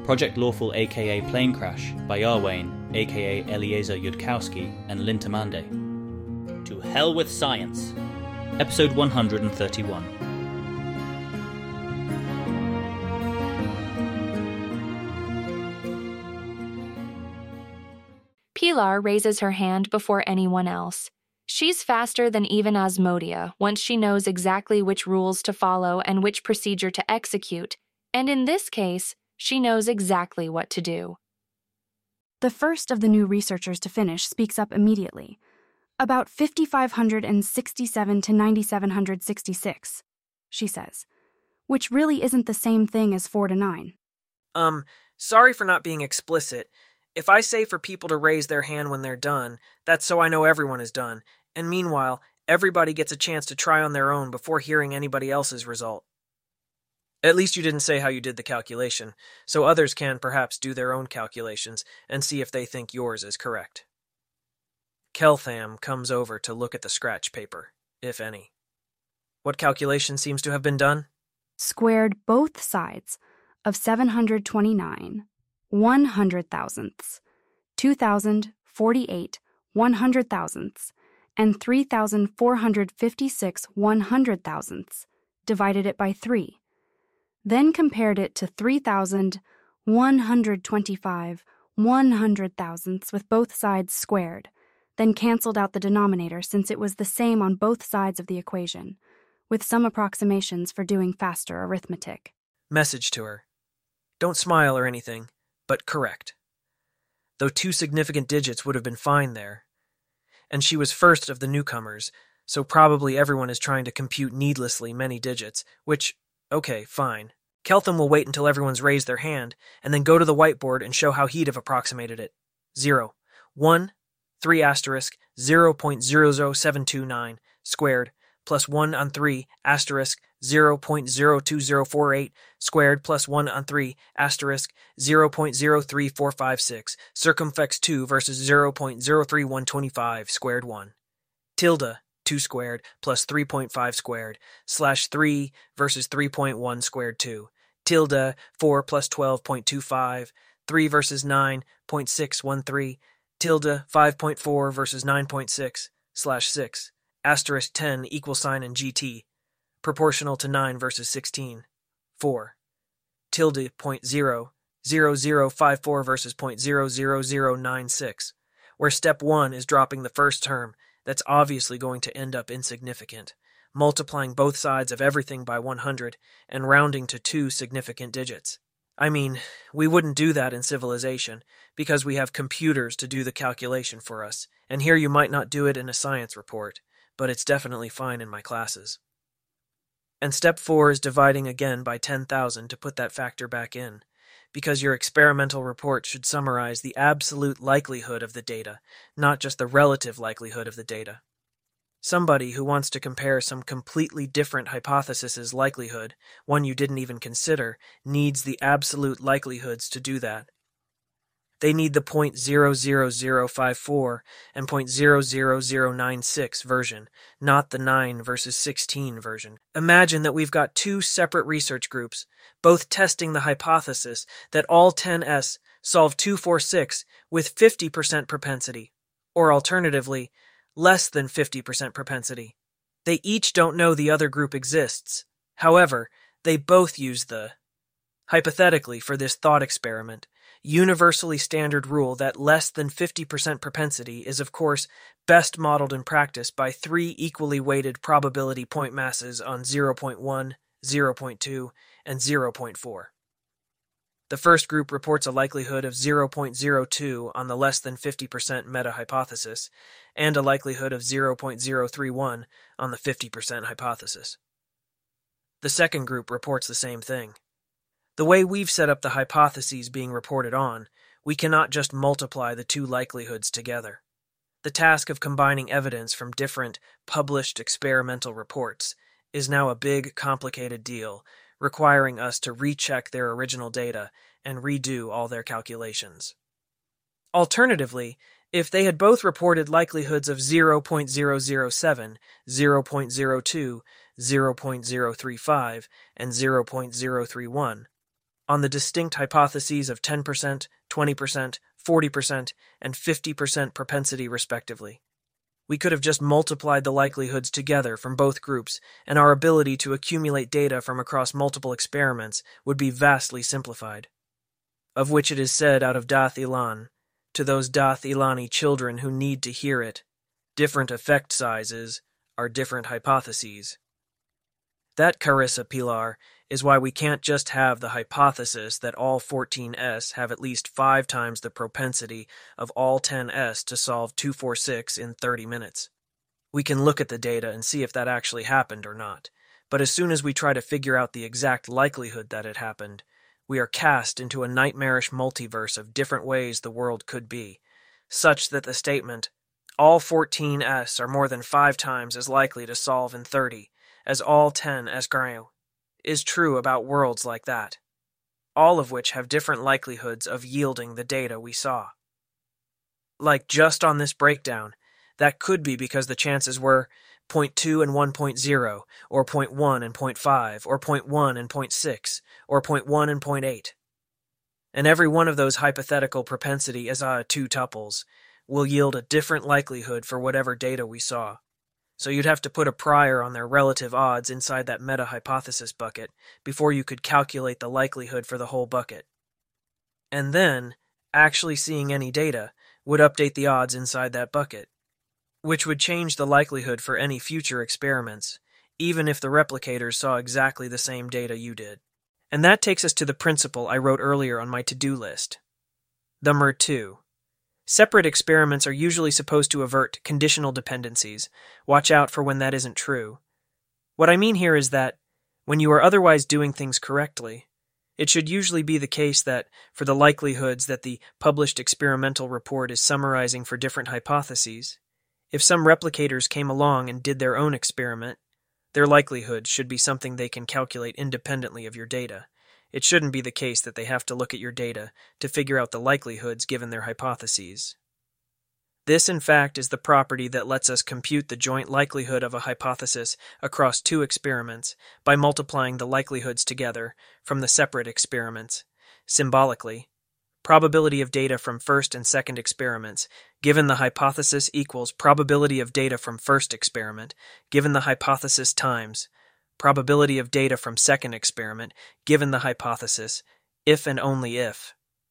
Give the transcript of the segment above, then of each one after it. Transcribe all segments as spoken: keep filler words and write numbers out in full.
Project Lawful aka Plane Crash by Arwayne aka Eliezer Yudkowsky and Lintamande. To Hell with Science, Episode one hundred thirty-one. Pilar raises her hand before anyone else. She's faster than even Asmodia once she knows exactly which rules to follow and which procedure to execute, and in this case, she knows exactly what to do. The first of the new researchers to finish speaks up immediately. About fifty-five sixty-seven to ninety-seven sixty-six, she says, which really isn't the same thing as four to nine. Um, sorry for not being explicit. If I say for people to raise their hand when they're done, that's so I know everyone is done, and meanwhile, everybody gets a chance to try on their own before hearing anybody else's result. At least you didn't say how you did the calculation, so others can perhaps do their own calculations and see if they think yours is correct. Keltham comes over to look at the scratch paper, if any. What calculation seems to have been done? Squared both sides of seven hundred twenty-nine, one hundred thousandths, two thousand forty-eight one hundred thousandths, and three thousand four hundred fifty-six one hundred thousandths, divided it by three. Then compared it to three thousand one hundred twenty-five one hundred thousandths with both sides squared, then canceled out the denominator since it was the same on both sides of the equation, with some approximations for doing faster arithmetic. Message to her. Don't smile or anything, but correct. Though two significant digits would have been fine there. And she was first of the newcomers, so probably everyone is trying to compute needlessly many digits, which, okay, fine. Keltham will wait until everyone's raised their hand, and then go to the whiteboard and show how he'd have approximated it. Zero. One, three asterisk, zero point zero zero seven two nine, squared, plus one on three, asterisk, zero point zero two zero four eight, squared, plus one on three, asterisk, zero point zero three four five six, circumflex two versus zero point zero three one two five, squared one. Tilde, two squared, plus three point five squared, slash three versus three point one squared two. Tilde, four plus twelve point two five, three versus nine point six one three, tilde, five point four versus nine point six, slash six, asterisk ten equal sign and G T, proportional to nine versus sixteen, four, tilde, point zero, zero zero five four versus point zero zero zero nine six, where step one is dropping the first term, that's obviously going to end up insignificant, multiplying both sides of everything by one hundred, and rounding to two significant digits. I mean, we wouldn't do that in civilization, because we have computers to do the calculation for us, and here you might not do it in a science report, but it's definitely fine in my classes. And step four is dividing again by ten thousand to put that factor back in, because your experimental report should summarize the absolute likelihood of the data, not just the relative likelihood of the data. Somebody who wants to compare some completely different hypothesis's likelihood, one you didn't even consider, needs the absolute likelihoods to do that. They need the point zero zero zero five four and point zero zero zero nine six version, not the nine versus sixteen version. Imagine that we've got two separate research groups, both testing the hypothesis that all ten S solve two forty-six with fifty percent propensity, or alternatively, less than fifty percent propensity. They each don't know the other group exists. However, they both use the, hypothetically for this thought experiment, universally standard rule that less than fifty percent propensity is of course best modeled in practice by three equally weighted probability point masses on zero point one, zero point two, and zero point four. The first group reports a likelihood of zero point zero two on the less than fifty percent meta-hypothesis, and a likelihood of zero point zero three one on the fifty percent hypothesis. The second group reports the same thing. The way we've set up the hypotheses being reported on, we cannot just multiply the two likelihoods together. The task of combining evidence from different, published experimental reports is now a big, complicated deal, requiring us to recheck their original data and redo all their calculations. Alternatively, if they had both reported likelihoods of zero point zero zero seven, zero point zero two, zero point zero three five, and zero point zero three one, on the distinct hypotheses of ten percent, twenty percent, forty percent, and fifty percent propensity respectively. We could have just multiplied the likelihoods together from both groups, and our ability to accumulate data from across multiple experiments would be vastly simplified. Of which it is said out of Dath Ilan, to those Dath Ilani children who need to hear it, different effect sizes are different hypotheses. That, Carissa Pilar, is why we can't just have the hypothesis that all fourteen S have at least five times the propensity of all ten S to solve two forty-six in thirty minutes. We can look at the data and see if that actually happened or not, but as soon as we try to figure out the exact likelihood that it happened, we are cast into a nightmarish multiverse of different ways the world could be, such that the statement, all fourteen S are more than five times as likely to solve in thirty as all ten S Grail, is true about worlds like that, all of which have different likelihoods of yielding the data we saw. Like just on this breakdown, that could be because the chances were zero point two and one point zero, or zero point one and zero point five, or zero point one and zero point six, or zero point one and zero point eight. And every one of those hypothetical propensity as uh, two tuples will yield a different likelihood for whatever data we saw. So you'd have to put a prior on their relative odds inside that meta-hypothesis bucket before you could calculate the likelihood for the whole bucket. And then, actually seeing any data would update the odds inside that bucket, which would change the likelihood for any future experiments, even if the replicators saw exactly the same data you did. And that takes us to the principle I wrote earlier on my to-do list. Number two. Separate experiments are usually supposed to avert conditional dependencies. Watch out for when that isn't true. What I mean here is that, when you are otherwise doing things correctly, it should usually be the case that, for the likelihoods that the published experimental report is summarizing for different hypotheses, if some replicators came along and did their own experiment, their likelihood should be something they can calculate independently of your data. It shouldn't be the case that they have to look at your data to figure out the likelihoods given their hypotheses. This, in fact, is the property that lets us compute the joint likelihood of a hypothesis across two experiments by multiplying the likelihoods together from the separate experiments. Symbolically, probability of data from first and second experiments given the hypothesis equals probability of data from first experiment given the hypothesis times probability of data from second experiment given the hypothesis, if and only if.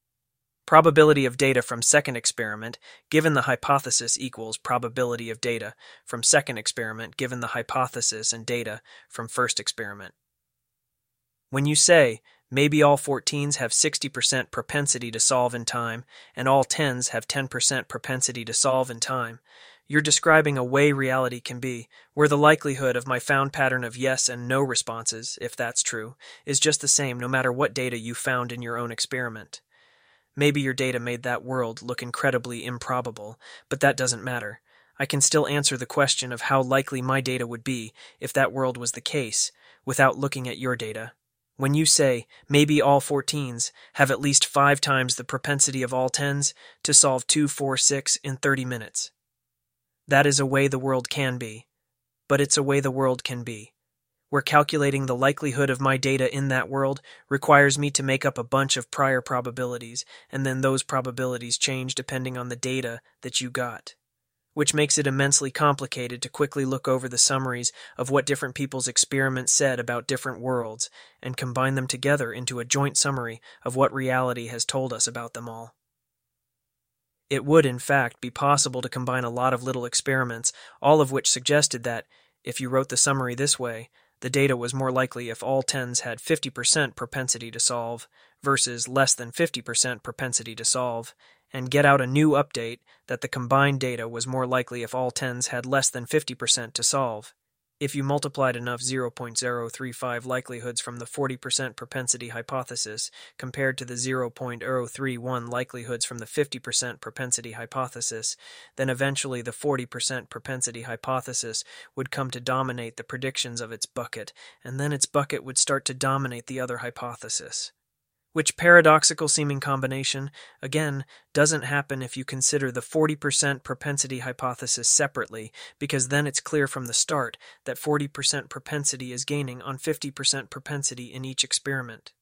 Probability of data from second experiment given the hypothesis equals probability of data from second experiment given the hypothesis and data from first experiment. When you say, maybe all fourteens have sixty percent propensity to solve in time and all tens have ten percent propensity to solve in time, you're describing a way reality can be, where the likelihood of my found pattern of yes and no responses, if that's true, is just the same no matter what data you found in your own experiment. Maybe your data made that world look incredibly improbable, but that doesn't matter. I can still answer the question of how likely my data would be if that world was the case, without looking at your data. When you say, maybe all fourteens have at least five times the propensity of all tens to solve two forty-six in thirty minutes. That is a way the world can be, but it's a way the world can be, where calculating the likelihood of my data in that world requires me to make up a bunch of prior probabilities, and then those probabilities change depending on the data that you got, which makes it immensely complicated to quickly look over the summaries of what different people's experiments said about different worlds and combine them together into a joint summary of what reality has told us about them all. It would, in fact, be possible to combine a lot of little experiments, all of which suggested that, if you wrote the summary this way, the data was more likely if all tens had fifty percent propensity to solve versus less than fifty percent propensity to solve, and get out a new update that the combined data was more likely if all tens had less than fifty percent to solve. If you multiplied enough zero point zero three five likelihoods from the forty percent propensity hypothesis compared to the zero point zero three one likelihoods from the fifty percent propensity hypothesis, then eventually the forty percent propensity hypothesis would come to dominate the predictions of its bucket, and then its bucket would start to dominate the other hypothesis. Which paradoxical seeming combination, again, doesn't happen if you consider the forty percent propensity hypothesis separately, because then it's clear from the start that forty percent propensity is gaining on fifty percent propensity in each experiment.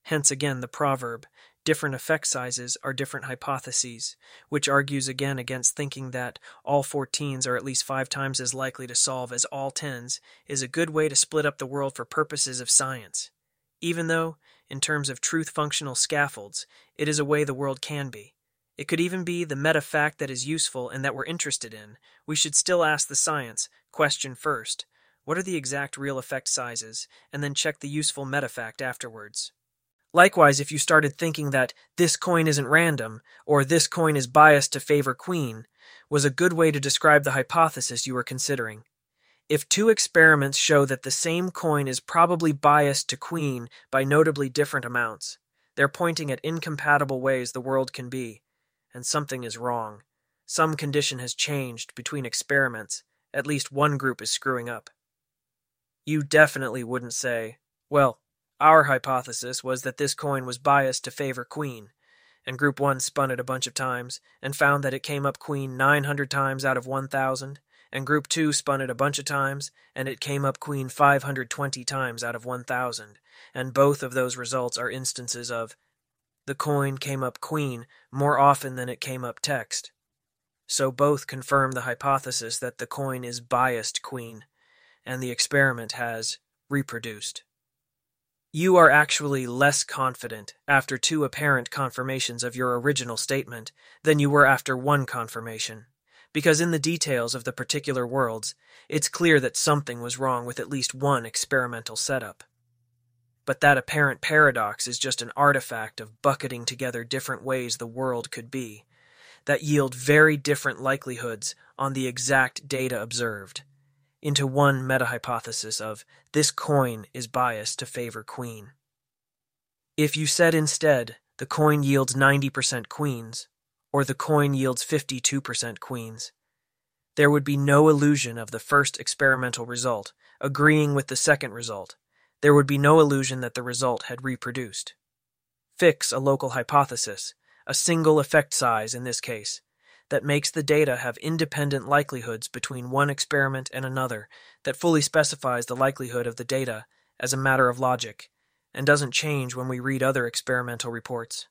Hence again the proverb, different effect sizes are different hypotheses, which argues again against thinking that all fourteens are at least five times as likely to solve as all tens is a good way to split up the world for purposes of science, even though, in terms of truth-functional scaffolds, it is a way the world can be. It could even be the meta-fact that is useful and that we're interested in. We should still ask the science question first. What are the exact real effect sizes? And then check the useful meta-fact afterwards. Likewise, if you started thinking that this coin isn't random, or this coin is biased to favor queen, was a good way to describe the hypothesis you were considering. If two experiments show that the same coin is probably biased to queen by notably different amounts, they're pointing at incompatible ways the world can be. And something is wrong. Some condition has changed between experiments. At least one group is screwing up. You definitely wouldn't say, well, our hypothesis was that this coin was biased to favor queen, and group one spun it a bunch of times and found that it came up queen nine hundred times out of one thousand, and group two spun it a bunch of times and it came up queen five hundred twenty times out of one thousand, and both of those results are instances of the coin came up queen more often than it came up text. So both confirm the hypothesis that the coin is biased queen, and the experiment has reproduced. You are actually less confident after two apparent confirmations of your original statement than you were after one confirmation, because in the details of the particular worlds, it's clear that something was wrong with at least one experimental setup. But that apparent paradox is just an artifact of bucketing together different ways the world could be, that yield very different likelihoods on the exact data observed, into one meta-hypothesis of this coin is biased to favor queen. If you said instead the coin yields ninety percent queens, or the coin yields fifty-two percent queens, there would be no illusion of the first experimental result agreeing with the second result. There would be no illusion that the result had reproduced. Fix a local hypothesis, a single effect size in this case, that makes the data have independent likelihoods between one experiment and another, that fully specifies the likelihood of the data as a matter of logic, and doesn't change when we read other experimental reports.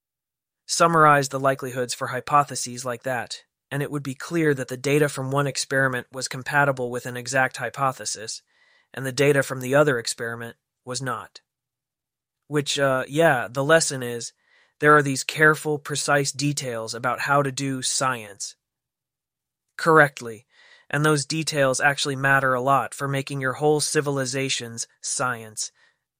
Summarize the likelihoods for hypotheses like that, and it would be clear that the data from one experiment was compatible with an exact hypothesis, and the data from the other experiment was not. Which, uh, yeah, the lesson is, there are these careful, precise details about how to do science correctly, and those details actually matter a lot for making your whole civilization's science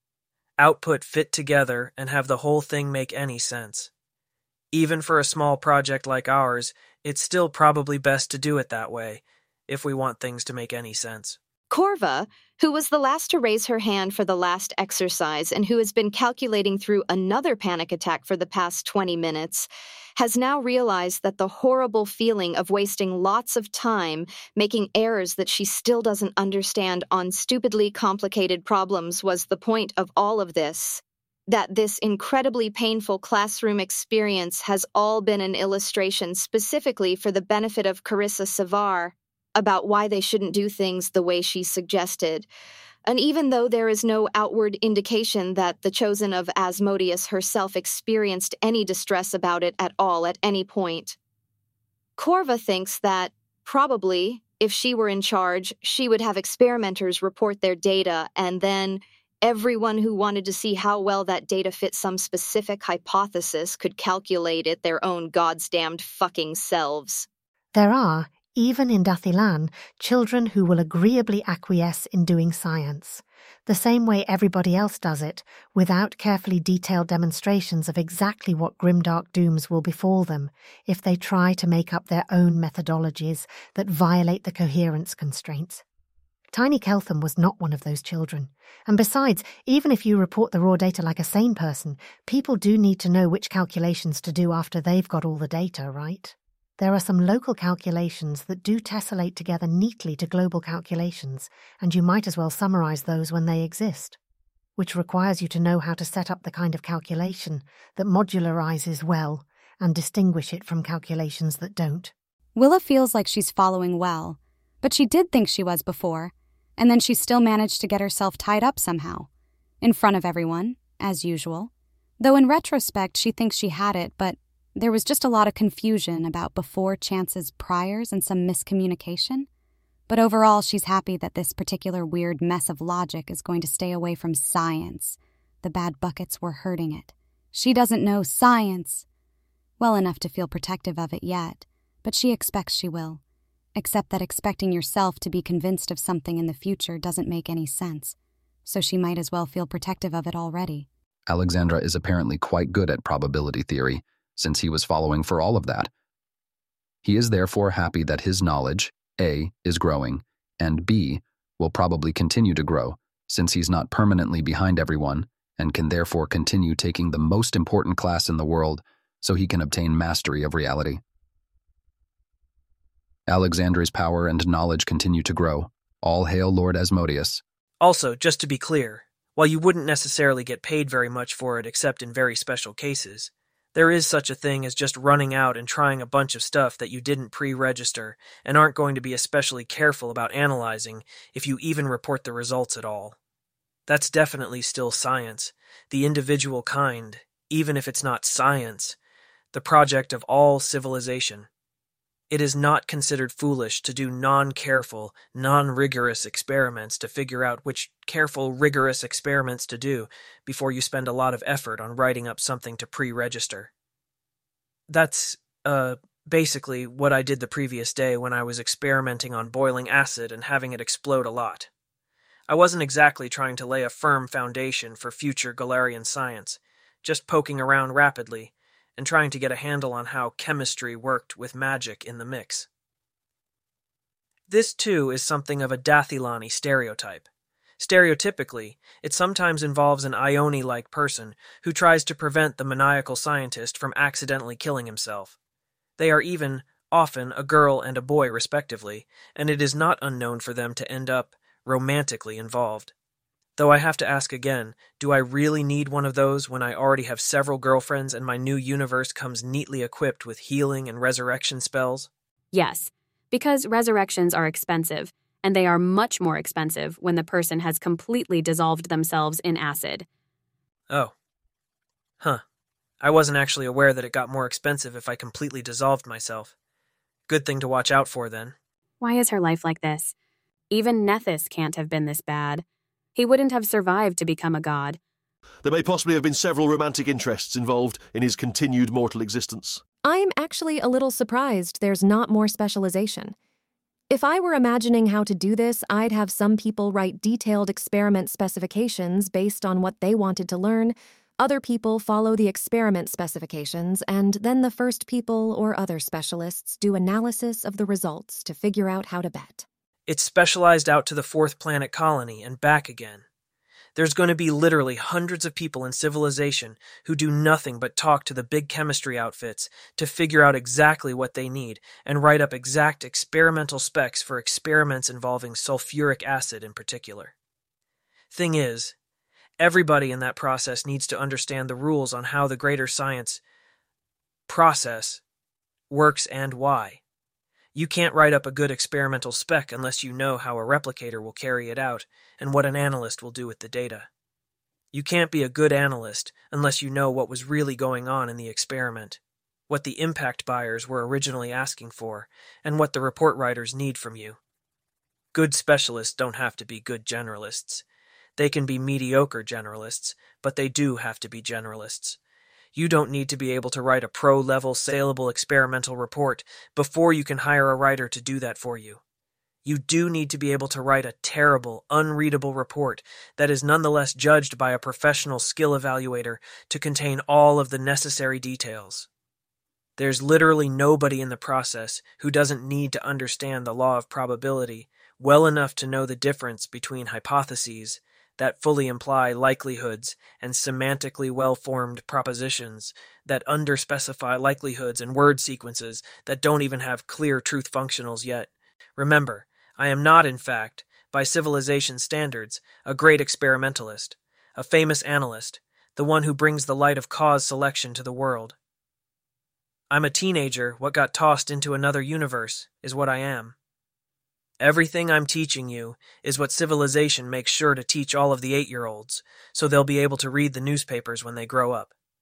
output fit together and have the whole thing make any sense. Even for a small project like ours, it's still probably best to do it that way, if we want things to make any sense. Corva, who was the last to raise her hand for the last exercise and who has been calculating through another panic attack for the past twenty minutes, has now realized that the horrible feeling of wasting lots of time making errors that she still doesn't understand on stupidly complicated problems was the point of all of this. That this incredibly painful classroom experience has all been an illustration specifically for the benefit of Carissa Savar, about why they shouldn't do things the way she suggested. And even though there is no outward indication that the chosen of Asmodeus herself experienced any distress about it at all at any point, Corva thinks that, probably, if she were in charge, she would have experimenters report their data, and then everyone who wanted to see how well that data fit some specific hypothesis could calculate it their own goddamned fucking selves. There are, even in Dathilan, children who will agreeably acquiesce in doing science, the same way everybody else does it, without carefully detailed demonstrations of exactly what grimdark dooms will befall them if they try to make up their own methodologies that violate the coherence constraints. Tiny Keltham was not one of those children, and besides, even if you report the raw data like a sane person, people do need to know which calculations to do after they've got all the data, right? There are some local calculations that do tessellate together neatly to global calculations, and you might as well summarize those when they exist, which requires you to know how to set up the kind of calculation that modularizes well and distinguish it from calculations that don't. Willa feels like she's following well, but she did think she was before, and then she still managed to get herself tied up somehow, in front of everyone, as usual, Though in retrospect, she thinks she had it, but there was just a lot of confusion about before Chance's priors and some miscommunication. But overall, she's happy that this particular weird mess of logic is going to stay away from science. The bad buckets were hurting it. She doesn't know science well enough to feel protective of it yet, but she expects she will. Except that expecting yourself to be convinced of something in the future doesn't make any sense, so she might as well feel protective of it already. Alexandra is apparently quite good at probability theory, since he was following for all of that. He is therefore happy that his knowledge, A, is growing, and B, will probably continue to grow, since he's not permanently behind everyone, and can therefore continue taking the most important class in the world so he can obtain mastery of reality. Alexandra's power and knowledge continue to grow. All hail Lord Asmodeus. Also, just to be clear, while you wouldn't necessarily get paid very much for it except in very special cases, there is such a thing as just running out and trying a bunch of stuff that you didn't pre-register and aren't going to be especially careful about analyzing if you even report the results at all. That's definitely still science, the individual kind, even if it's not science, the project of all civilization. It is not considered foolish to do non-careful, non-rigorous experiments to figure out which careful, rigorous experiments to do before you spend a lot of effort on writing up something to pre-register. That's, uh, basically what I did the previous day when I was experimenting on boiling acid and having it explode a lot. I wasn't exactly trying to lay a firm foundation for future Galarian science, just poking around rapidly, and trying to get a handle on how chemistry worked with magic in the mix. This, too, is something of a Dathilani stereotype. Stereotypically, it sometimes involves an Ione-like person who tries to prevent the maniacal scientist from accidentally killing himself. They are even, often, a girl and a boy respectively, and it is not unknown for them to end up romantically involved. Though I have to ask again, do I really need one of those when I already have several girlfriends and my new universe comes neatly equipped with healing and resurrection spells? Yes, because resurrections are expensive, and they are much more expensive when the person has completely dissolved themselves in acid. Oh. Huh. I wasn't actually aware that it got more expensive if I completely dissolved myself. Good thing to watch out for, then. Why is her life like this? Even Nethys can't have been this bad. He wouldn't have survived to become a god. There may possibly have been several romantic interests involved in his continued mortal existence. I'm actually a little surprised there's not more specialization. If I were imagining how to do this, I'd have some people write detailed experiment specifications based on what they wanted to learn, other people follow the experiment specifications, and then the first people or other specialists do analysis of the results to figure out how to bet. It's specialized out to the fourth planet colony and back again. There's going to be literally hundreds of people in civilization who do nothing but talk to the big chemistry outfits to figure out exactly what they need and write up exact experimental specs for experiments involving sulfuric acid in particular. Thing is, everybody in that process needs to understand the rules on how the greater science process works and why. You can't write up a good experimental spec unless you know how a replicator will carry it out and what an analyst will do with the data. You can't be a good analyst unless you know what was really going on in the experiment, what the impact buyers were originally asking for, and what the report writers need from you. Good specialists don't have to be good generalists. They can be mediocre generalists, but they do have to be generalists. You don't need to be able to write a pro-level saleable experimental report before you can hire a writer to do that for you. You do need to be able to write a terrible, unreadable report that is nonetheless judged by a professional skill evaluator to contain all of the necessary details. There's literally nobody in the process who doesn't need to understand the law of probability well enough to know the difference between hypotheses that fully imply likelihoods and semantically well-formed propositions that underspecify likelihoods and word sequences that don't even have clear truth functionals yet. Remember, I am not, in fact, by civilization standards, a great experimentalist, a famous analyst, the one who brings the light of cause selection to the world. I'm a teenager, what got tossed into another universe, is what I am. Everything I'm teaching you is what civilization makes sure to teach all of the eight-year-olds, so they'll be able to read the newspapers when they grow up.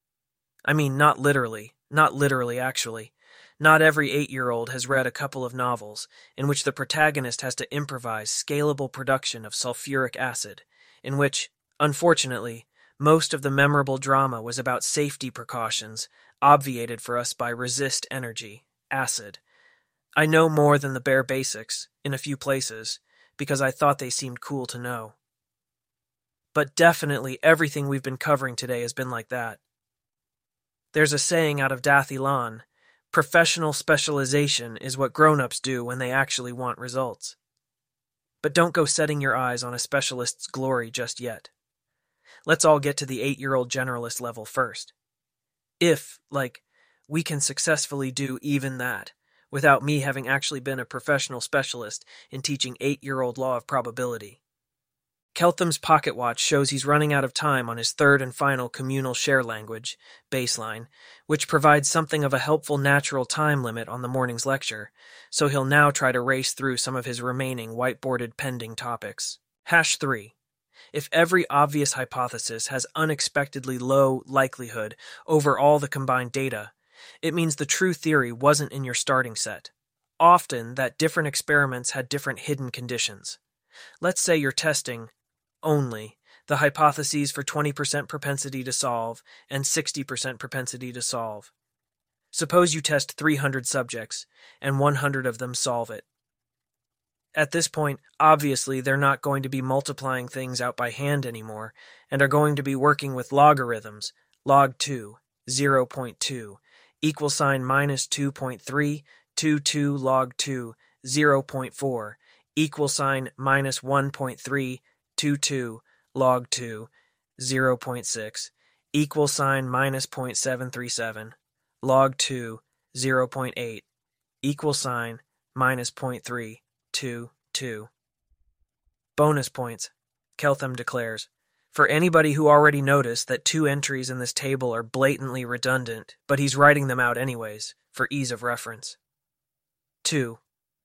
I mean, not literally, not literally actually. Not every eight-year-old has read a couple of novels in which the protagonist has to improvise scalable production of sulfuric acid, in which, unfortunately, most of the memorable drama was about safety precautions, obviated for us by resist energy, acid. I know more than the bare basics, in a few places, because I thought they seemed cool to know. But definitely everything we've been covering today has been like that. There's a saying out of Dathilan, professional specialization is what grown-ups do when they actually want results. But don't go setting your eyes on a specialist's glory just yet. Let's all get to the eight-year-old generalist level first. If, like, we can successfully do even that, without me having actually been a professional specialist in teaching eight-year-old law of probability. Keltham's pocket watch shows he's running out of time on his third and final communal share language, Baseline, which provides something of a helpful natural time limit on the morning's lecture, so he'll now try to race through some of his remaining whiteboarded pending topics. Hash three. If every obvious hypothesis has unexpectedly low likelihood over all the combined data, it means the true theory wasn't in your starting set. Often, that different experiments had different hidden conditions. Let's say you're testing only the hypotheses for twenty percent propensity to solve and sixty percent propensity to solve. Suppose you test three hundred subjects, and one hundred of them solve it. At this point, obviously, they're not going to be multiplying things out by hand anymore, and are going to be working with logarithms, log two, zero point two, equal sign minus two point three, two two log two, zero point four, equal sign minus one point three, two two log two, zero point six, equal sign minus zero point seven three seven, log two, zero point eight, equal sign minus zero point three, two two. Bonus points, Keltham declares, for anybody who already noticed that two entries in this table are blatantly redundant, but he's writing them out anyways, for ease of reference. two.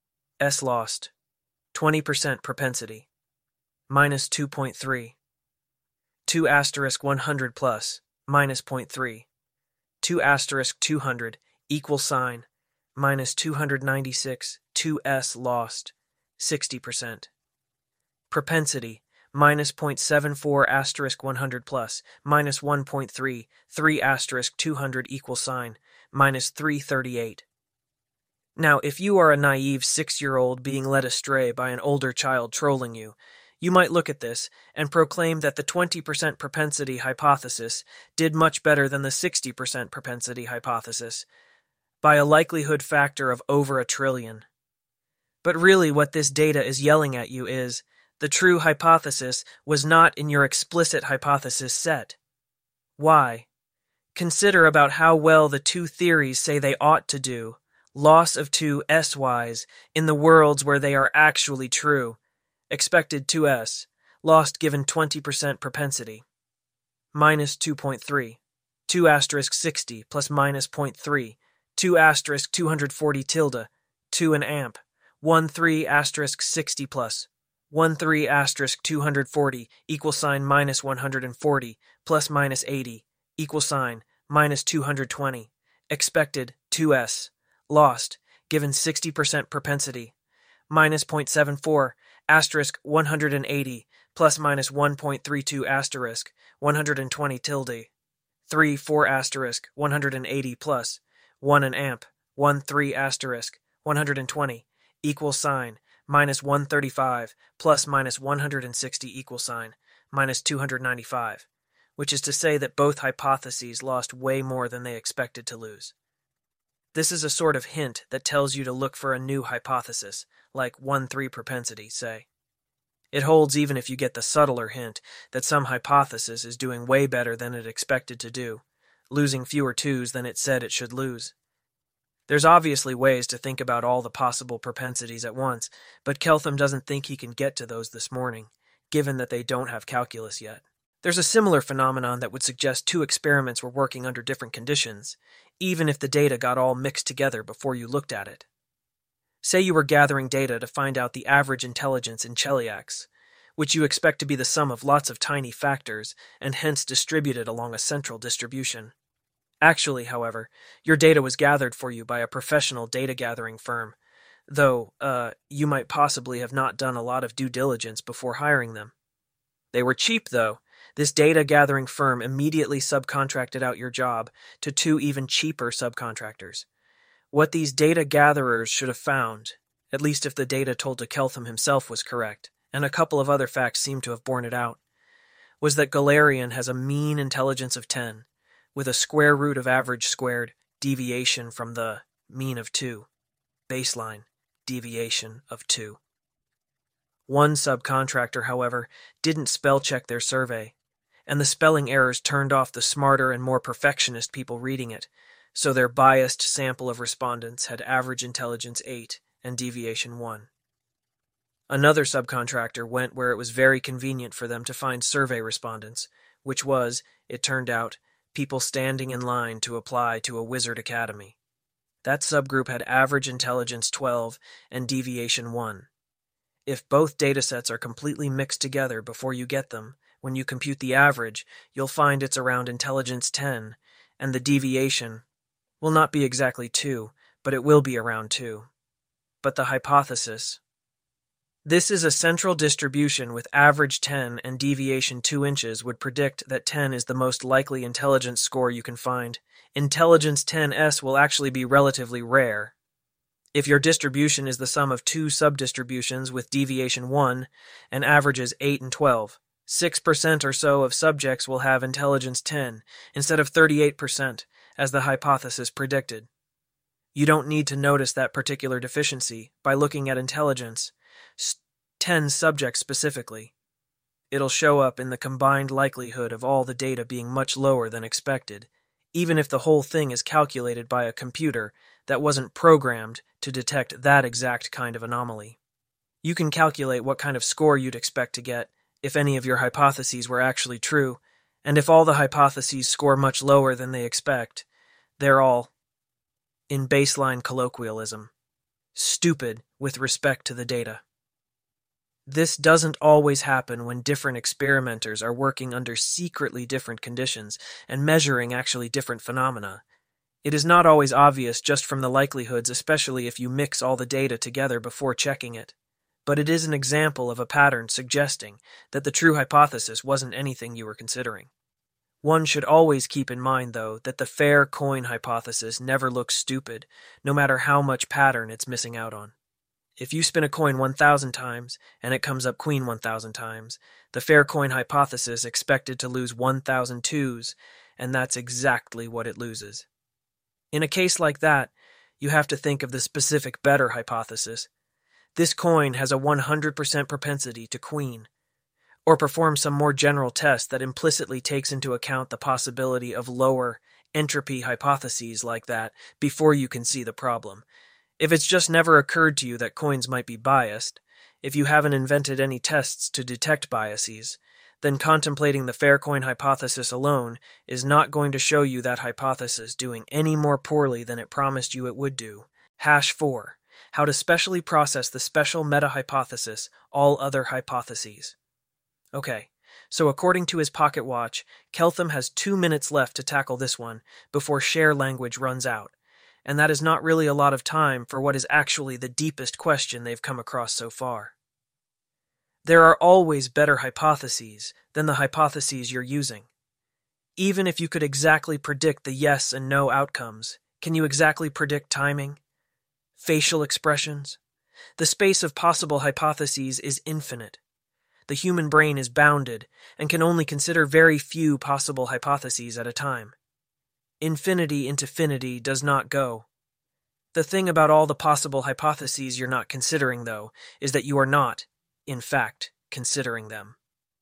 S lost. twenty percent propensity. Minus two point three. two asterisk one hundred plus, minus zero point three. two asterisk two hundred, equal sign, minus two hundred ninety-six, two S lost, sixty percent. Propensity, minus zero point seven four asterisk one hundred plus, minus one point three, three asterisk two hundred equal sign, minus three thirty-eight. Now, if you are a naive six-year-old being led astray by an older child trolling you, you might look at this and proclaim that the twenty percent propensity hypothesis did much better than the sixty percent propensity hypothesis, by a likelihood factor of over a trillion. But really what this data is yelling at you is, the true hypothesis was not in your explicit hypothesis set. Why? Consider about how well the two theories say they ought to do, loss of two S-Ys, in the worlds where they are actually true. Expected two S, lost given twenty percent propensity. Minus two point three. two asterisk sixty plus minus zero point three. two asterisk two hundred forty tilde. two an amp. one three asterisk sixty plus. one three asterisk two hundred forty equal sign minus one hundred forty plus minus eighty equal sign minus two hundred twenty. Expected two S. Lost given sixty percent propensity. Minus zero point seven four. Asterisk one hundred eighty plus minus one point three two asterisk one hundred twenty tilde. three four asterisk one hundred eighty plus one an amp one three asterisk one hundred twenty equal sign minus one thirty-five plus minus one hundred sixty equal sign minus two hundred ninety-five, which is to say that both hypotheses lost way more than they expected to lose. This is a sort of hint that tells you to look for a new hypothesis, like one three propensity, say. It holds even if you get the subtler hint that some hypothesis is doing way better than it expected to do, losing fewer twos than it said it should lose. There's obviously ways to think about all the possible propensities at once, but Keltham doesn't think he can get to those this morning, given that they don't have calculus yet. There's a similar phenomenon that would suggest two experiments were working under different conditions, even if the data got all mixed together before you looked at it. Say you were gathering data to find out the average intelligence in Cheliacs, which you expect to be the sum of lots of tiny factors and hence distributed along a central distribution. Actually, however, your data was gathered for you by a professional data-gathering firm, though, uh, you might possibly have not done a lot of due diligence before hiring them. They were cheap, though. This data-gathering firm immediately subcontracted out your job to two even cheaper subcontractors. What these data gatherers should have found, at least if the data told to Keltham himself was correct, and a couple of other facts seem to have borne it out, was that Galarian has a mean intelligence of ten, with a square root of average squared deviation from the mean of two, baseline deviation of two. One subcontractor, however, didn't spell-check their survey, and the spelling errors turned off the smarter and more perfectionist people reading it, so their biased sample of respondents had average intelligence eight and deviation one. Another subcontractor went where it was very convenient for them to find survey respondents, which was, it turned out, people standing in line to apply to a wizard academy. That subgroup had average intelligence twelve and deviation one. If both datasets are completely mixed together before you get them, when you compute the average, you'll find it's around intelligence ten, and the deviation will not be exactly two, but it will be around two. But the hypothesis. This is a central distribution with average ten and deviation two inches would predict that ten is the most likely intelligence score you can find. Intelligence ten S will actually be relatively rare. If your distribution is the sum of two subdistributions with deviation one and averages eight and twelve, six percent or so of subjects will have intelligence ten instead of thirty-eight percent, as the hypothesis predicted. You don't need to notice that particular deficiency by looking at intelligence, ten subjects specifically. It'll show up in the combined likelihood of all the data being much lower than expected, even if the whole thing is calculated by a computer that wasn't programmed to detect that exact kind of anomaly. You can calculate what kind of score you'd expect to get if any of your hypotheses were actually true, and if all the hypotheses score much lower than they expect, they're all, in baseline colloquialism, stupid with respect to the data. This doesn't always happen when different experimenters are working under secretly different conditions and measuring actually different phenomena. It is not always obvious just from the likelihoods, especially if you mix all the data together before checking it. But it is an example of a pattern suggesting that the true hypothesis wasn't anything you were considering. One should always keep in mind, though, that the fair coin hypothesis never looks stupid, no matter how much pattern it's missing out on. If you spin a coin one thousand times and it comes up queen one thousand times, the fair coin hypothesis expected to lose one thousand twos, and that's exactly what it loses. In a case like that, you have to think of the specific better hypothesis. This coin has a one hundred percent propensity to queen, or perform some more general test that implicitly takes into account the possibility of lower entropy hypotheses like that before you can see the problem. If it's just never occurred to you that coins might be biased, if you haven't invented any tests to detect biases, then contemplating the fair coin hypothesis alone is not going to show you that hypothesis doing any more poorly than it promised you it would do. Hash four. How to specially process the special meta-hypothesis, all other hypotheses. Okay, so according to his pocket watch, Keltham has two minutes left to tackle this one before share language runs out, and that is not really a lot of time for what is actually the deepest question they've come across so far. There are always better hypotheses than the hypotheses you're using. Even if you could exactly predict the yes and no outcomes, can you exactly predict timing? Facial expressions? The space of possible hypotheses is infinite. The human brain is bounded and can only consider very few possible hypotheses at a time. Infinity into finity does not go. The thing about all the possible hypotheses you're not considering, though, is that you are not, in fact, considering them.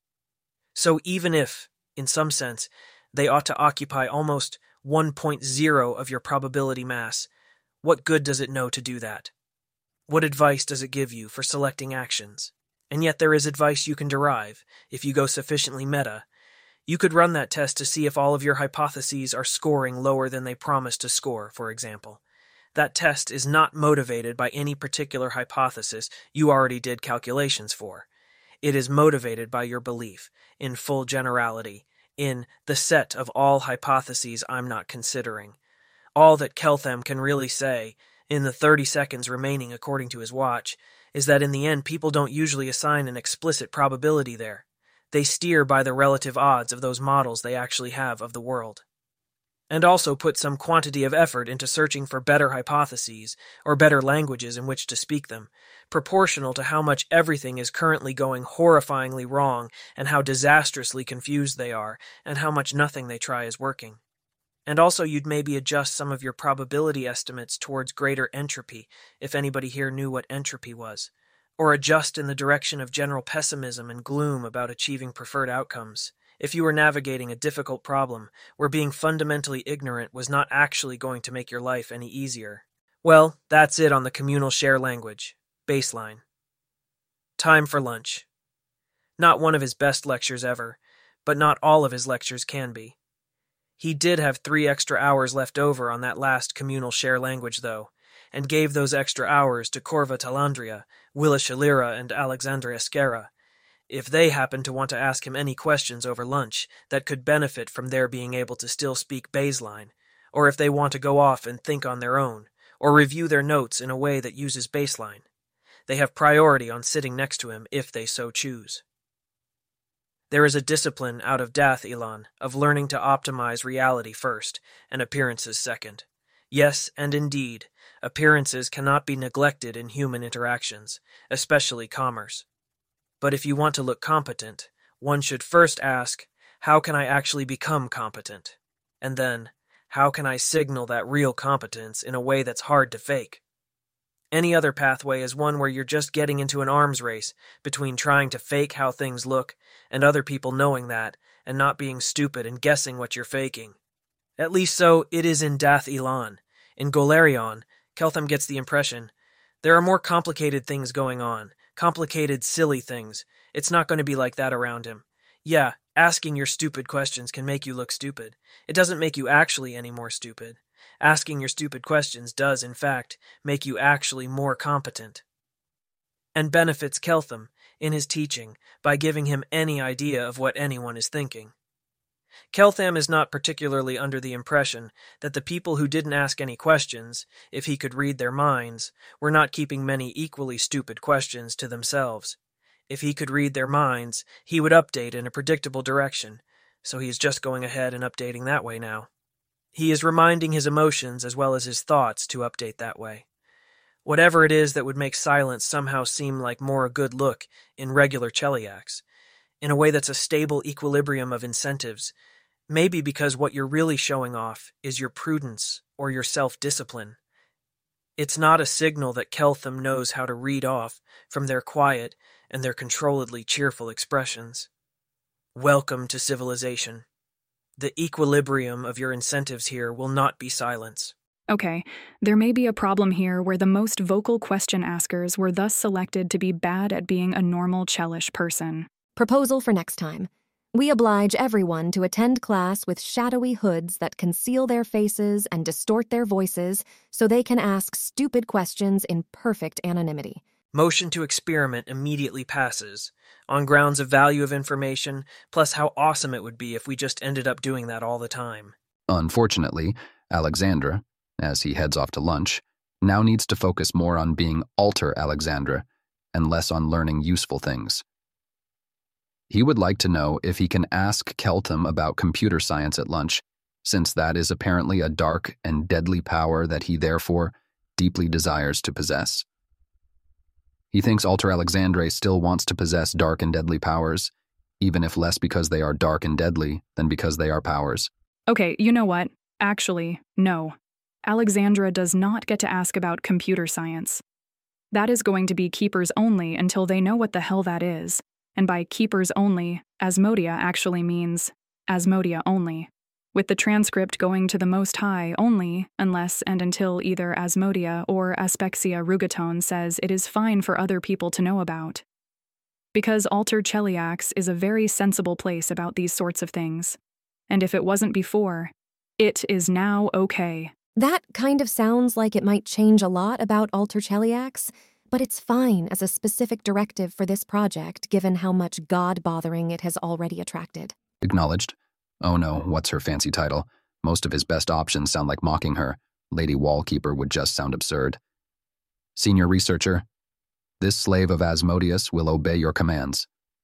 So even if, in some sense, they ought to occupy almost one point zero of your probability mass, what good does it know to do that? What advice does it give you for selecting actions? And yet there is advice you can derive, if you go sufficiently meta. You could run that test to see if all of your hypotheses are scoring lower than they promised to score, for example. That test is not motivated by any particular hypothesis you already did calculations for. It is motivated by your belief, in full generality, in the set of all hypotheses I'm not considering. All that Keltham can really say, in the thirty seconds remaining according to his watch, is that in the end people don't usually assign an explicit probability there. They steer by the relative odds of those models they actually have of the world. And also put some quantity of effort into searching for better hypotheses, or better languages in which to speak them, proportional to how much everything is currently going horrifyingly wrong, and how disastrously confused they are, and how much nothing they try is working. And also you'd maybe adjust some of your probability estimates towards greater entropy, if anybody here knew what entropy was, or adjust in the direction of general pessimism and gloom about achieving preferred outcomes, if you were navigating a difficult problem where being fundamentally ignorant was not actually going to make your life any easier. Well, that's it on the communal share language. Baseline. Time for lunch. Not one of his best lectures ever, but not all of his lectures can be. He did have three extra hours left over on that last communal share language, though, and gave those extra hours to Corva Talandria, Willa Shalira, and Alexandra Esquerra, if they happened to want to ask him any questions over lunch that could benefit from their being able to still speak baseline, or if they want to go off and think on their own, or review their notes in a way that uses baseline. They have priority on sitting next to him if they so choose. There is a discipline out of Dath Ilan of learning to optimize reality first and appearances second. Yes, and indeed, appearances cannot be neglected in human interactions, especially commerce. But if you want to look competent, one should first ask, how can I actually become competent? And then, how can I signal that real competence in a way that's hard to fake? Any other pathway is one where you're just getting into an arms race between trying to fake how things look and other people knowing that and not being stupid and guessing what you're faking. At least so it is in Dath Ilan. In Golarion, Keltham gets the impression there are more complicated things going on. Complicated, silly things. It's not going to be like that around him. Yeah, asking your stupid questions can make you look stupid. It doesn't make you actually any more stupid. Asking your stupid questions does, in fact, make you actually more competent. And benefits Keltham, in his teaching, by giving him any idea of what anyone is thinking. Keltham is not particularly under the impression that the people who didn't ask any questions, if he could read their minds, were not keeping many equally stupid questions to themselves. If he could read their minds, he would update in a predictable direction, so he is just going ahead and updating that way now. He is reminding his emotions as well as his thoughts to update that way. Whatever it is that would make silence somehow seem like more a good look in regular Cheliacs, in a way that's a stable equilibrium of incentives, maybe because what you're really showing off is your prudence or your self-discipline. It's not a signal that Keltham knows how to read off from their quiet and their controlledly cheerful expressions. Welcome to civilization. The equilibrium of your incentives here will not be silence. Okay, there may be a problem here where the most vocal question askers were thus selected to be bad at being a normal Chelish person. Proposal for next time. We oblige everyone to attend class with shadowy hoods that conceal their faces and distort their voices so they can ask stupid questions in perfect anonymity. Motion to experiment immediately passes, on grounds of value of information, plus how awesome it would be if we just ended up doing that all the time. Unfortunately, Alexandra, as he heads off to lunch, now needs to focus more on being Alter Alexandra and less on learning useful things. He would like to know if he can ask Keltham about computer science at lunch, since that is apparently a dark and deadly power that he therefore deeply desires to possess. He thinks Alter Alexandre still wants to possess dark and deadly powers, even if less because they are dark and deadly than because they are powers. Okay, you know what? Actually, no. Alexandra does not get to ask about computer science. That is going to be keepers only until they know what the hell that is. And by keepers only, Asmodia actually means Asmodia only, with the transcript going to the Most High only unless and until either Asmodia or Aspexia Rugatone says it is fine for other people to know about. Because Alter Cheliax is a very sensible place about these sorts of things, and if it wasn't before, it is now okay. That kind of sounds like it might change a lot about Alter Cheliax, but it's fine as a specific directive for this project given how much god-bothering it has already attracted. Acknowledged. Oh no, what's her fancy title? Most of his best options sound like mocking her. Lady Wallkeeper would just sound absurd. Senior researcher, this slave of Asmodeus will obey your commands.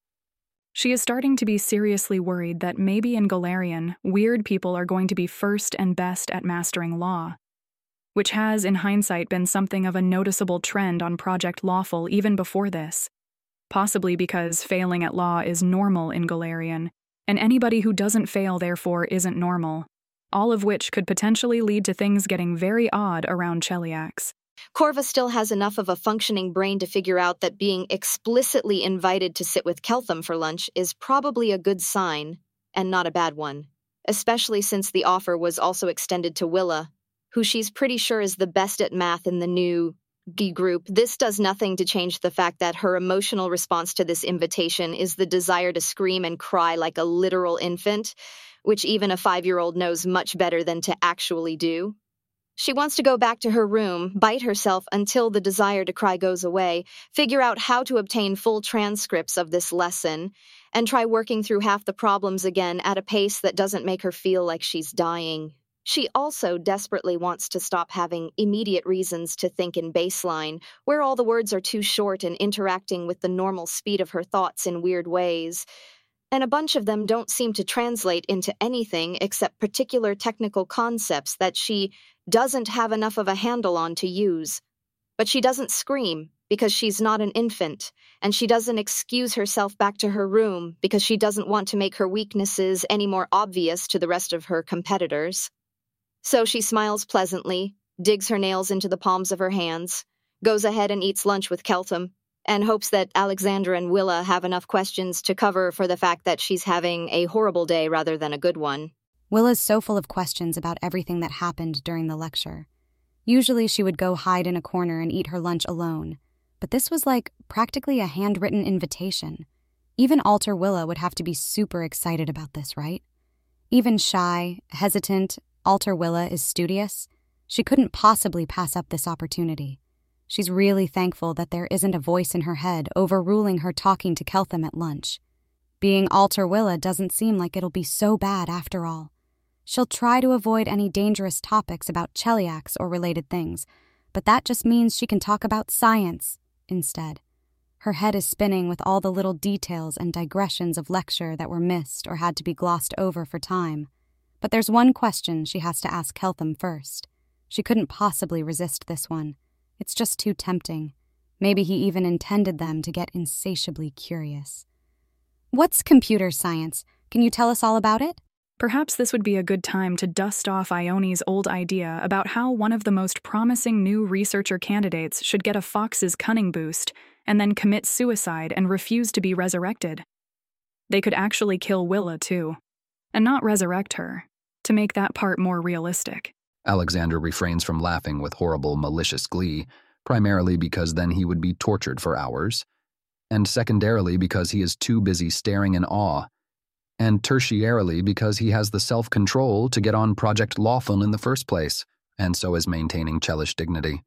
She is starting to be seriously worried that maybe in Golarion, weird people are going to be first and best at mastering law, which has, in hindsight, been something of a noticeable trend on Project Lawful even before this, possibly because failing at law is normal in Golarion, and anybody who doesn't fail, therefore, isn't normal, all of which could potentially lead to things getting very odd around Cheliax. Corva still has enough of a functioning brain to figure out that being explicitly invited to sit with Keltham for lunch is probably a good sign, and not a bad one, especially since the offer was also extended to Willa, who she's pretty sure is the best at math in the new G group. This does nothing to change the fact that her emotional response to this invitation is the desire to scream and cry like a literal infant, which even a five-year-old knows much better than to actually do. She wants to go back to her room, bite herself until the desire to cry goes away, figure out how to obtain full transcripts of this lesson, and try working through half the problems again at a pace that doesn't make her feel like she's dying. She also desperately wants to stop having immediate reasons to think in baseline, where all the words are too short and interacting with the normal speed of her thoughts in weird ways. And a bunch of them don't seem to translate into anything except particular technical concepts that she doesn't have enough of a handle on to use. But she doesn't scream because she's not an infant, and she doesn't excuse herself back to her room because she doesn't want to make her weaknesses any more obvious to the rest of her competitors. So she smiles pleasantly, digs her nails into the palms of her hands, goes ahead and eats lunch with Keltham, and hopes that Alexandra and Willa have enough questions to cover for the fact that she's having a horrible day rather than a good one. Willa's so full of questions about everything that happened during the lecture. Usually she would go hide in a corner and eat her lunch alone, but this was like practically a handwritten invitation. Even Alter Willa would have to be super excited about this, right? Even shy, hesitant, Alter Willa is studious. She couldn't possibly pass up this opportunity. She's really thankful that there isn't a voice in her head overruling her talking to Keltham at lunch. Being Alter Willa doesn't seem like it'll be so bad after all. She'll try to avoid any dangerous topics about Cheliax or related things, but that just means she can talk about science instead. Her head is spinning with all the little details and digressions of lecture that were missed or had to be glossed over for time. But there's one question she has to ask Keltham first. She couldn't possibly resist this one. It's just too tempting. Maybe he even intended them to get insatiably curious. What's computer science? Can you tell us all about it? Perhaps this would be a good time to dust off Ione's old idea about how one of the most promising new researcher candidates should get a fox's cunning boost and then commit suicide and refuse to be resurrected. They could actually kill Willa, too, and not resurrect her, to make that part more realistic. Alexander refrains from laughing with horrible, malicious glee, primarily because then he would be tortured for hours, and secondarily because he is too busy staring in awe, and tertiarily because he has the self-control to get on Project Lawful in the first place, and so is maintaining Chelish dignity.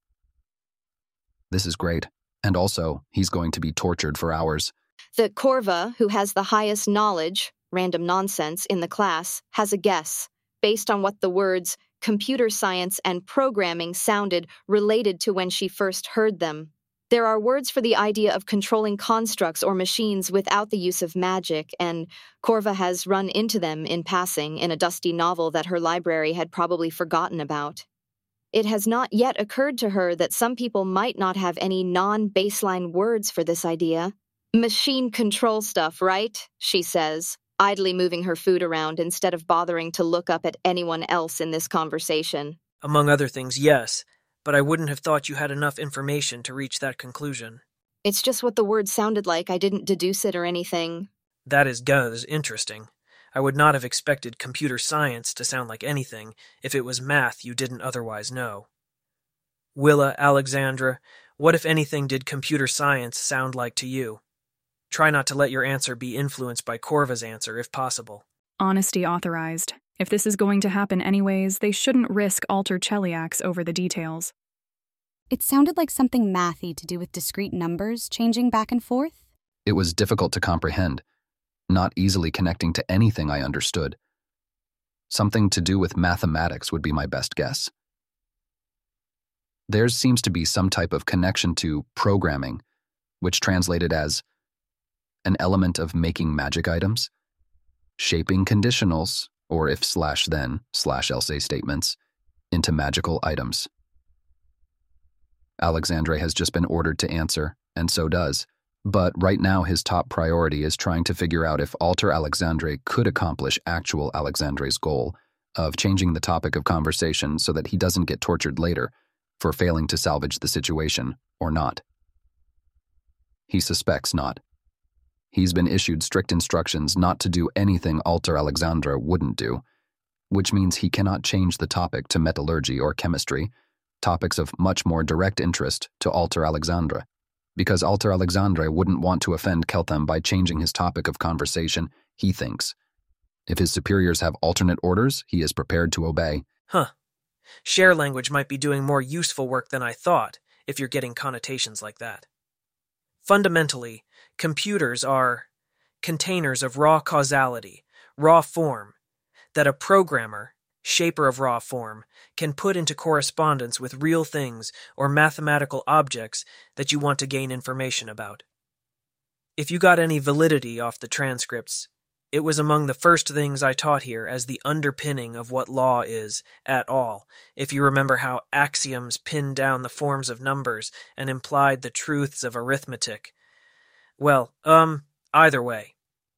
This is great, and also, he's going to be tortured for hours. The Corva, who has the highest knowledge, random nonsense, in the class, has a guess, based on what the words computer science and programming sounded related to when she first heard them. There are words for the idea of controlling constructs or machines without the use of magic, and Corva has run into them in passing in a dusty novel that her library had probably forgotten about. It has not yet occurred to her that some people might not have any non-baseline words for this idea. Machine control stuff, right? She says, idly moving her food around instead of bothering to look up at anyone else in this conversation. Among other things, yes, but I wouldn't have thought you had enough information to reach that conclusion. It's just what the word sounded like. I didn't deduce it or anything. That is goes interesting. I would not have expected computer science to sound like anything if it was math you didn't otherwise know. Willa, Alexandra, what if anything did computer science sound like to you? Try not to let your answer be influenced by Corva's answer if possible. Honesty authorized. If this is going to happen anyways, they shouldn't risk Alter Cheliax over the details. It sounded like something mathy to do with discrete numbers changing back and forth. It was difficult to comprehend. not easily connecting to anything I understood. Something to do with mathematics would be my best guess. Theirs seems to be some type of connection to programming, which translated as an element of making magic items, shaping conditionals, or if slash then slash else statements, into magical items. Alexandre has just been ordered to answer, and so does, but right now his top priority is trying to figure out if Alter Alexandre could accomplish actual Alexandre's goal of changing the topic of conversation so that he doesn't get tortured later for failing to salvage the situation, or not. He suspects not. He's been issued strict instructions not to do anything Alter Alexandre wouldn't do, which means he cannot change the topic to metallurgy or chemistry, topics of much more direct interest to Alter Alexandre, because Alter Alexandre wouldn't want to offend Keltham by changing his topic of conversation, he thinks. If his superiors have alternate orders, he is prepared to obey. Huh. Share language might be doing more useful work than I thought, if you're getting connotations like that. Fundamentally, computers are containers of raw causality, raw form, that a programmer, shaper of raw form, can put into correspondence with real things or mathematical objects that you want to gain information about. If you got any validity off the transcripts, it was among the first things I taught here as the underpinning of what law is at all, if you remember how axioms pinned down the forms of numbers and implied the truths of arithmetic. Well, um, either way.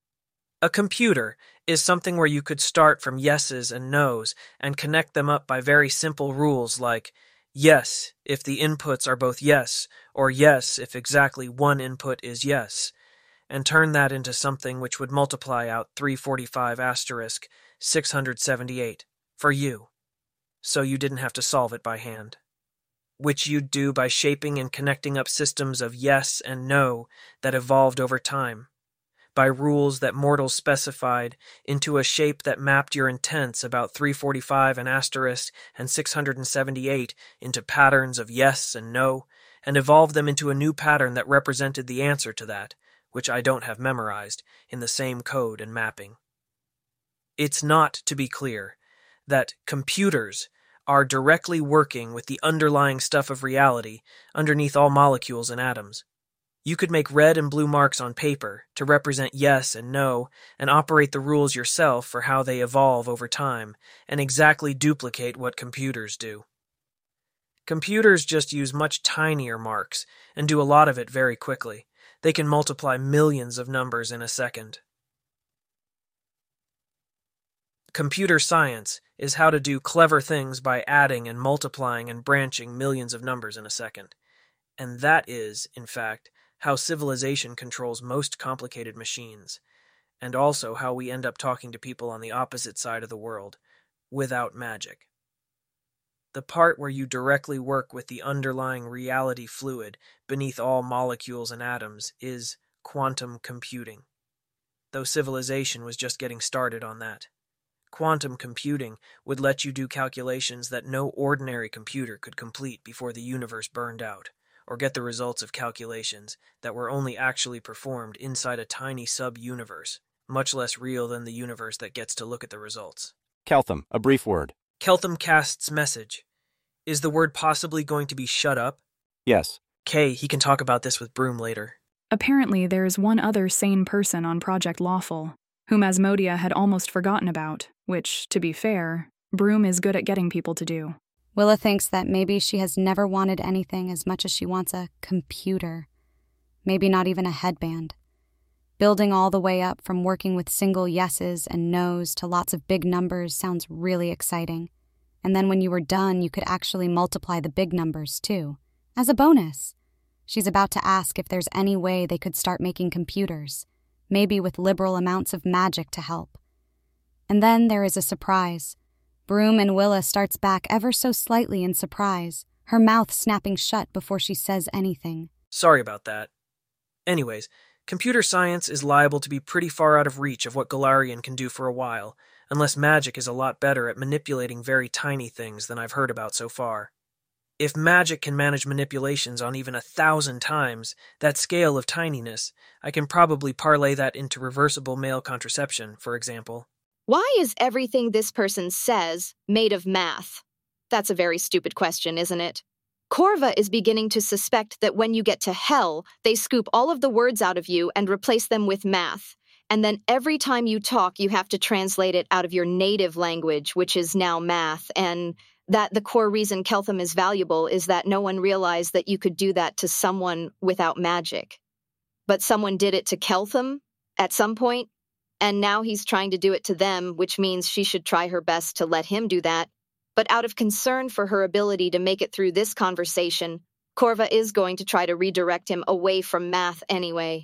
A computer is something where you could start from yeses and nos and connect them up by very simple rules like yes if the inputs are both yes, or yes if exactly one input is yes, and turn that into something which would multiply out three forty-five asterisk six hundred seventy-eight for you, so you didn't have to solve it by hand. Which you'd do by shaping and connecting up systems of yes and no that evolved over time, by rules that mortals specified into a shape that mapped your intents about three forty-five and asterisk and six hundred seventy-eight into patterns of yes and no, and evolved them into a new pattern that represented the answer to that, which I don't have memorized, in the same code and mapping. It's not, to be clear, that computers are directly working with the underlying stuff of reality underneath all molecules and atoms. You could make red and blue marks on paper to represent yes and no and operate the rules yourself for how they evolve over time and exactly duplicate what computers do. Computers just use much tinier marks and do a lot of it very quickly. They can multiply millions of numbers in a second. Computer science is how to do clever things by adding and multiplying and branching millions of numbers in a second. And that is, in fact, how civilization controls most complicated machines, and also how we end up talking to people on the opposite side of the world, without magic. The part where you directly work with the underlying reality fluid beneath all molecules and atoms is quantum computing, though civilization was just getting started on that. Quantum computing would let you do calculations that no ordinary computer could complete before the universe burned out, or get the results of calculations that were only actually performed inside a tiny sub-universe, much less real than the universe that gets to look at the results. Keltham, a brief word. Keltham casts message. Is the word possibly going to be shut up? Yes. Kay, he can talk about this with Broom later. Apparently there's one other sane person on Project Lawful, whom Asmodia had almost forgotten about, which, to be fair, Broom is good at getting people to do. Willa thinks that maybe she has never wanted anything as much as she wants a computer. Maybe not even a headband. Building all the way up from working with single yeses and nos to lots of big numbers sounds really exciting. And then when you were done, you could actually multiply the big numbers, too, as a bonus. She's about to ask if there's any way they could start making computers, maybe with liberal amounts of magic to help. And then there is a surprise. Broom and Willa starts back ever so slightly in surprise, her mouth snapping shut before she says anything. Sorry about that. Anyways, computer science is liable to be pretty far out of reach of what Golarion can do for a while, unless magic is a lot better at manipulating very tiny things than I've heard about so far. If magic can manage manipulations on even a thousand times that scale of tininess, I can probably parlay that into reversible male contraception, for example. Why is everything this person says made of math? That's a very stupid question, isn't it? Corva is beginning to suspect that when you get to hell, they scoop all of the words out of you and replace them with math. And then every time you talk, you have to translate it out of your native language, which is now math, and that the core reason Keltham is valuable is that no one realized that you could do that to someone without magic. But someone did it to Keltham at some point, and now he's trying to do it to them, which means she should try her best to let him do that. But out of concern for her ability to make it through this conversation, Corva is going to try to redirect him away from math anyway.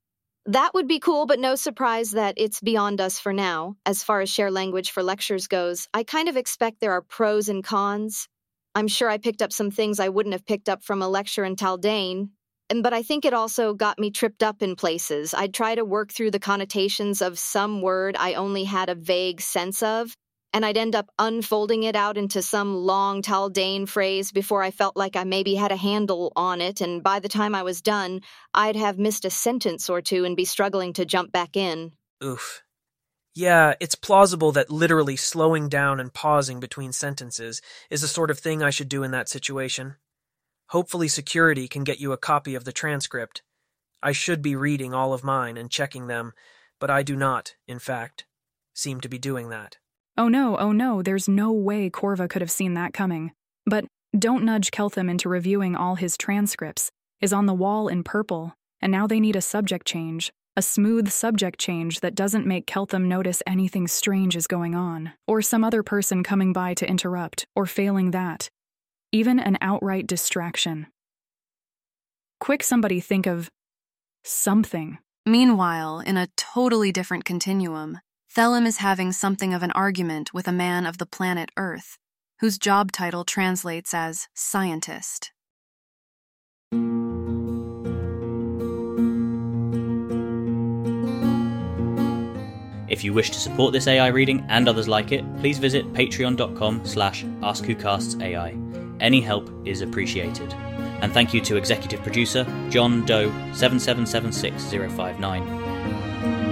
That would be cool, but no surprise that it's beyond us for now. As far as share language for lectures goes, I kind of expect there are pros and cons. I'm sure I picked up some things I wouldn't have picked up from a lecture in Taldane, and but I think it also got me tripped up in places. I'd try to work through the connotations of some word I only had a vague sense of, and I'd end up unfolding it out into some long Taldane phrase before I felt like I maybe had a handle on it, and by the time I was done, I'd have missed a sentence or two and be struggling to jump back in. Oof. Yeah, it's plausible that literally slowing down and pausing between sentences is the sort of thing I should do in that situation. Hopefully security can get you a copy of the transcript. I should be reading all of mine and checking them, but I do not, in fact, seem to be doing that. Oh no, oh no, there's no way Corva could have seen that coming. But don't nudge Keltham into reviewing all his transcripts, is on the wall in purple, and now they need a subject change. A smooth subject change that doesn't make Keltham notice anything strange is going on, or some other person coming by to interrupt, or failing that. Even an outright distraction. Quick, somebody think of something. Meanwhile, in a totally different continuum, Thelem is having something of an argument with a man of the planet Earth, whose job title translates as scientist. If you wish to support this A I reading and others like it, please visit patreon.com slash askwhocastsai. Any help is appreciated. And thank you to executive producer John Doe seven seven seven six zero five nine.